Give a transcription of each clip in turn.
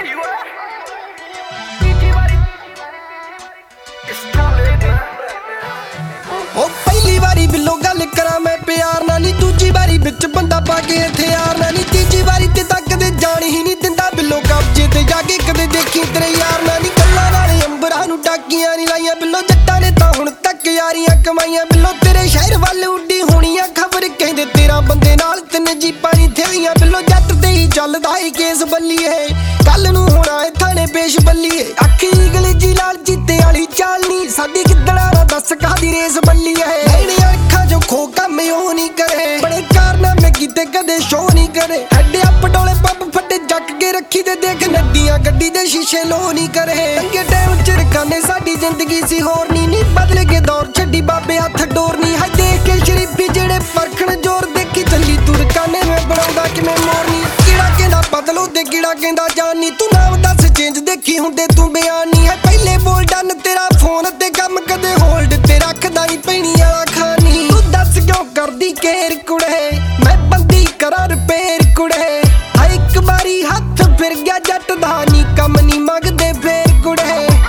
पहली बारी बिलो गल करा मैं प्यार नाल नी, दूजी बारी बिच बंदा पाके हथियार नाल नी, तीजी बारी ते तक कदे जान ही नहीं दिंदा बिलो कब्जे ते जाके कदे देखी तेरे यार नाल नी। गल्लां नाल अंबरां नूं टाकियां नी लाइयां बिलो, जट्टां ने तां हुण तक यारियां कमाईयां बिलो, तेरे शहर वल उड्डी होनी आ खबर कहंदे तेरा बंदे नाल तिन जीपां नी थियाईयां बिलो, जट ते ही चलदा ही केस बल्लीए कल नूं होना ए थाने पेश बल्लीए। अखी गलेजी लाल जीते वाली चाल नी साडी किदड़ा ना दस कादी रेस बल्लीए, लैणे अखां जो खो कम ओ नहीं करे, बड़े कारनामे कीते कदे शो नहीं करे, हेड अप डोले पंप फटे जक के रखी ते देख नड्डियां गड्डी दे शीशे लो नहीं करे। अंगे टाइम च रखाने साडी जिंदगी सी होर नी बदल के दौर छड्डी बाबे हथ डोर नी है, देख के शरीफी जेड़े परखण जोर देखी चली तुर काने में बनाउंदा किवें मोरनी, कीड़ा कहंदा बदलो ते कीड़ा कहंदा जान नी, तू नाम दस चेंज देखी हुंदे तू बयान नी है, पहले बोल डन तेरा फोन ते कम कदे होल्ड ते रखदा ही पैणी वाला खानी, तू दस क्यों करदी केर कुड़े मैं बंदी करा रिपेयर कुड़े, हाय एक बारी हथ फिर गया जट दा नी कम नी मंगदे फेर कुड़े।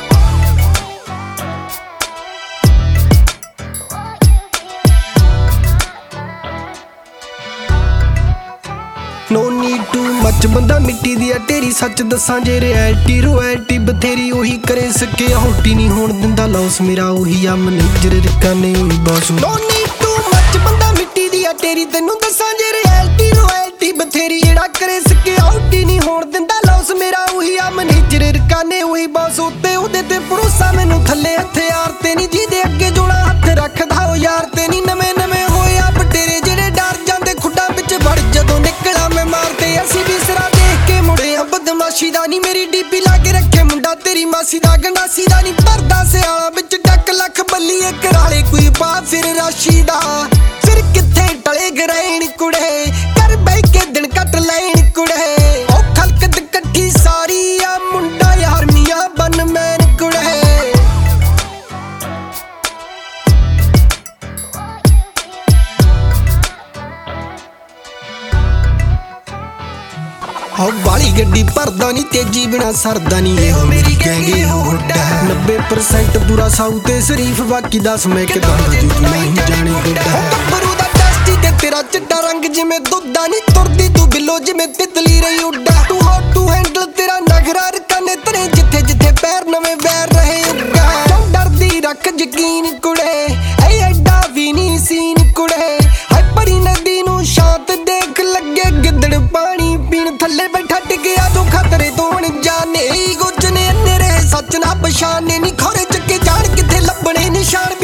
नो नीड टू मच बंदा मिट्टी दी ढेरी, सच दसां जे रियलिटी रॉयल्टी बथेरी ओही करे सके होटी नहीं होण दिंदा लॉस मेरा ओही आ मैनेजर रिकाने ओही boss. No need to much बंदा मिट्टी दी ढेरी, तैनूं दसां जे रियलिटी रॉयल्टी बथेरी जेड़ा करे सके होटी नहीं होण दिंदा लॉस मेरा ओही आ मैनेजर रिकाने ओही बॉस। उत्ते ओहदे ते भरोसा मैनूं थल्ले हथियार ते नहीं, जिहदे अगे जोड़ा हथ रखदा ओ यार ते नहीं, नवें नवें होए आ बटेरे जेड़े डर जांदे खुड्डां विच वड़ जदों निकला मैं मारते असी भी सिरा देख के मुड़े आ बदमाशी दा नी, मेरी डीपी ला के रखे मुंडा तेरी मासी दा गंडासी दा नी, भरदा सियाला विच डक लख बल्लीए कराले कोई पा फिर राशि दा, फिर किथे टले गरैण कुड़े कर बह के दिन कट लैण कुड़े, ओ खलकत कट्ठी सारी आ मुंडा यार मियां बन मैन कुड़े। वाली गड्डी भरदा नी तेजी बिना सरदा नी, एहो मेरी गैंगे हो हुड्डा 90% पूरा साऊ ते शरीफ, बाकी 10 मैं कि दंदा जूत नहीं जाने गुड्डा, गब्बरू दा टेस्टी ते तेरा चिट्टा रंग जिवें दुद्धा नी, तुरदी तू बिलो जिवें तितली रही उड्डा, तू हॉट टू हैंडल तेरा नखरा रकाने तने जिथे जिथे पैर नवें बैर रहे उड्डा, क्यों डरदी रख यकीन कुड़े ऐ एडा भी नी सीन कुड़े, हाय परी नदी नूं शांत देख लगे गिद्दड़ पानी पीण थल्ले बैठा टिकिया जो खतरे तो जाने गुज ने नेरे सच ना पछाने नी, खोरे चके जान किथे लभणे निशान।